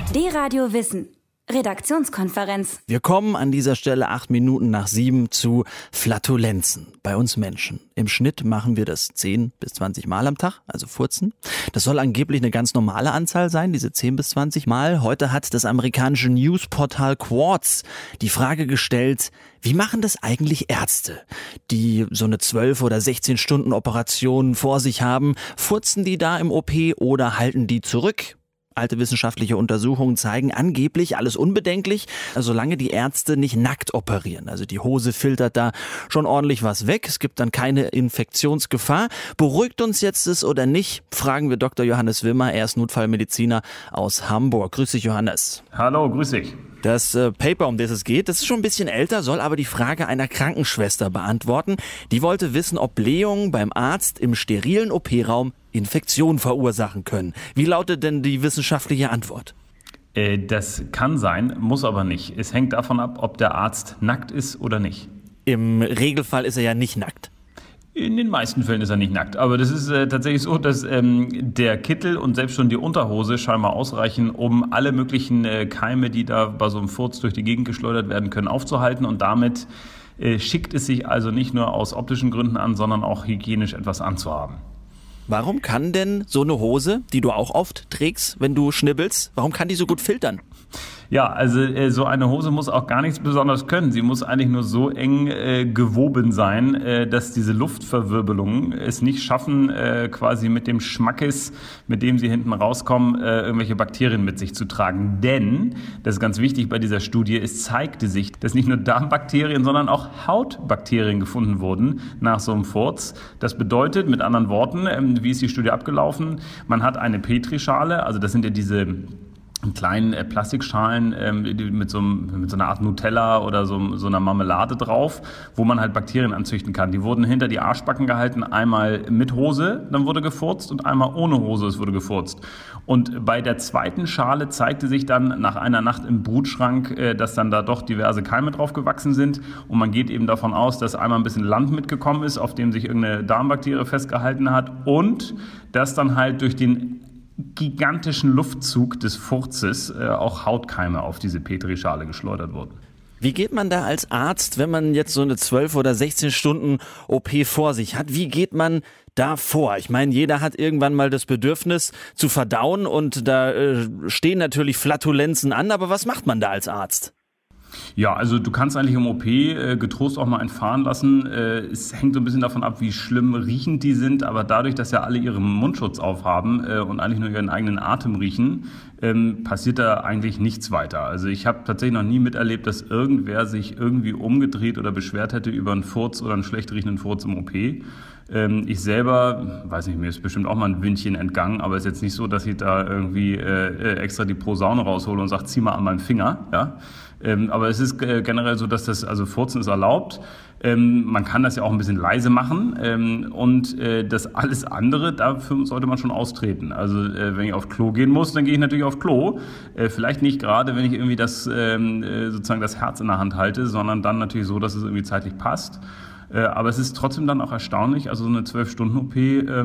D-Radio Wissen. Redaktionskonferenz. Wir kommen an dieser Stelle 8 Minuten nach 7 zu Flatulenzen bei uns Menschen. Im Schnitt machen wir das 10 bis 20 Mal am Tag, also furzen. Das soll angeblich eine ganz normale Anzahl sein, diese 10 bis 20 Mal. Heute hat das amerikanische Newsportal Quartz die Frage gestellt, wie machen das eigentlich Ärzte, die so eine 12 oder 16 Stunden Operation vor sich haben? Furzen die da im OP oder halten die zurück? Alte wissenschaftliche Untersuchungen zeigen angeblich alles unbedenklich, solange die Ärzte nicht nackt operieren. Also die Hose filtert da schon ordentlich was weg. Es gibt dann keine Infektionsgefahr. Beruhigt uns jetzt es oder nicht? Fragen wir Dr. Johannes Wimmer. Er ist Notfallmediziner aus Hamburg. Grüß dich, Johannes. Hallo, grüß dich. Das Paper, um das es geht, das ist schon ein bisschen älter, soll aber die Frage einer Krankenschwester beantworten. Die wollte wissen, ob Blähungen beim Arzt im sterilen OP-Raum Infektion verursachen können. Wie lautet denn die wissenschaftliche Antwort? Das kann sein, muss aber nicht. Es hängt davon ab, ob der Arzt nackt ist oder nicht. Im Regelfall ist er ja nicht nackt. In den meisten Fällen ist er nicht nackt. Aber das ist tatsächlich so, dass der Kittel und selbst schon die Unterhose scheinbar ausreichen, um alle möglichen Keime, die da bei so einem Furz durch die Gegend geschleudert werden können, aufzuhalten. Und damit schickt es sich also nicht nur aus optischen Gründen an, sondern auch hygienisch etwas anzuhaben. Warum kann denn so eine Hose, die du auch oft trägst, wenn du schnibbelst, warum kann die so gut filtern? Ja, also so eine Hose muss auch gar nichts Besonderes können. Sie muss eigentlich nur so eng gewoben sein, dass diese Luftverwirbelungen es nicht schaffen, quasi mit dem Schmackes, mit dem sie hinten rauskommen, irgendwelche Bakterien mit sich zu tragen. Denn, das ist ganz wichtig bei dieser Studie, es zeigte sich, dass nicht nur Darmbakterien, sondern auch Hautbakterien gefunden wurden nach so einem Furz. Das bedeutet, mit anderen Worten, wie ist die Studie abgelaufen? Man hat eine Petrischale, also das sind ja diese kleinen Plastikschalen mit so einer Art Nutella oder so einer Marmelade drauf, wo man halt Bakterien anzüchten kann. Die wurden hinter die Arschbacken gehalten, einmal mit Hose, dann wurde gefurzt und einmal ohne Hose, es wurde gefurzt. Und bei der zweiten Schale zeigte sich dann nach einer Nacht im Brutschrank, dass dann da doch diverse Keime drauf gewachsen sind. Und man geht eben davon aus, dass einmal ein bisschen Land mitgekommen ist, auf dem sich irgendeine Darmbakterie festgehalten hat und dass dann halt durch den gigantischen Luftzug des Furzes auch Hautkeime auf diese Petrischale geschleudert wurden. Wie geht man da als Arzt, wenn man jetzt so eine 12 oder 16 Stunden OP vor sich hat? Wie geht man da vor? Ich meine, jeder hat irgendwann mal das Bedürfnis zu verdauen und da stehen natürlich Flatulenzen an, aber was macht man da als Arzt? Ja, also du kannst eigentlich im OP getrost auch mal einen fahren lassen. Es hängt so ein bisschen davon ab, wie schlimm riechend die sind, aber dadurch, dass ja alle ihren Mundschutz aufhaben und eigentlich nur ihren eigenen Atem riechen, passiert da eigentlich nichts weiter. Also ich habe tatsächlich noch nie miterlebt, dass irgendwer sich irgendwie umgedreht oder beschwert hätte über einen Furz oder einen schlecht riechenden Furz im OP. Ich selber, weiß nicht, mir ist bestimmt auch mal ein Windchen entgangen, aber es ist jetzt nicht so, dass ich da irgendwie extra die Posaune raushole und sage, zieh mal an meinen Finger, ja. Aber es ist generell so, dass also Furzen ist erlaubt. Man kann das ja auch ein bisschen leise machen und das alles andere, dafür sollte man schon austreten. Also wenn ich auf Klo gehen muss, dann gehe ich natürlich auf Klo. Vielleicht nicht gerade, wenn ich irgendwie sozusagen das Herz in der Hand halte, sondern dann natürlich so, dass es irgendwie zeitlich passt. Aber es ist trotzdem dann auch erstaunlich, also so eine 12-Stunden-OP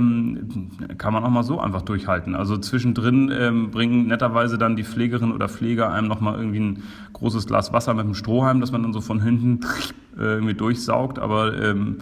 kann man auch mal so einfach durchhalten. Also zwischendrin bringen netterweise dann die Pflegerin oder Pfleger einem nochmal irgendwie ein großes Glas Wasser mit einem Strohhalm, das man dann so von hinten irgendwie durchsaugt. Aber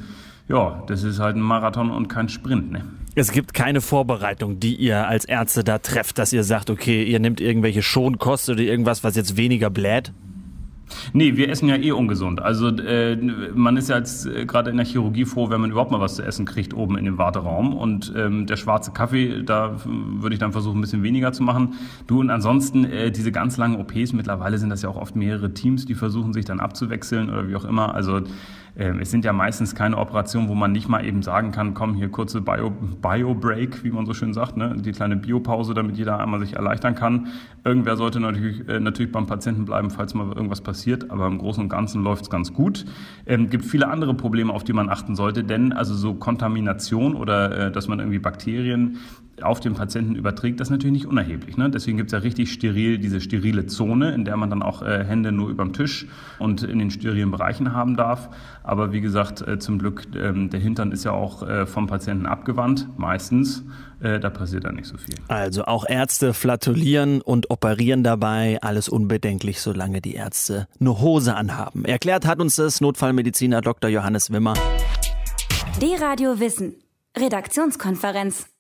ja, das ist halt ein Marathon und kein Sprint, ne? Es gibt keine Vorbereitung, die ihr als Ärzte da trefft, dass ihr sagt, okay, ihr nehmt irgendwelche Schonkost oder irgendwas, was jetzt weniger bläht? Nee, wir essen ja eh ungesund. Also man ist ja jetzt gerade in der Chirurgie froh, wenn man überhaupt mal was zu essen kriegt oben in dem Warteraum. Und der schwarze Kaffee, da würde ich dann versuchen, ein bisschen weniger zu machen. Du, und ansonsten diese ganz langen OPs, mittlerweile sind das ja auch oft mehrere Teams, die versuchen, sich dann abzuwechseln oder wie auch immer. Also es sind ja meistens keine Operationen, wo man nicht mal eben sagen kann, komm, hier kurze Bio-Break, wie man so schön sagt, ne? Die kleine Biopause, damit jeder einmal sich erleichtern kann. Irgendwer sollte natürlich beim Patienten bleiben, falls mal irgendwas passiert, aber im Großen und Ganzen läuft es ganz gut. Gibt viele andere Probleme, auf die man achten sollte, denn also so Kontamination oder dass man irgendwie Bakterien auf den Patienten überträgt, das ist natürlich nicht unerheblich. Ne? Deswegen gibt es ja richtig diese sterile Zone, in der man dann auch Hände nur überm Tisch und in den sterilen Bereichen haben darf. Aber wie gesagt, zum Glück, der Hintern ist ja auch vom Patienten abgewandt, meistens. Da passiert dann nicht so viel. Also auch Ärzte flatulieren und operieren dabei, alles unbedenklich, solange die Ärzte eine Hose anhaben. Erklärt hat uns das Notfallmediziner Dr. Johannes Wimmer. D-Radio Wissen. Redaktionskonferenz.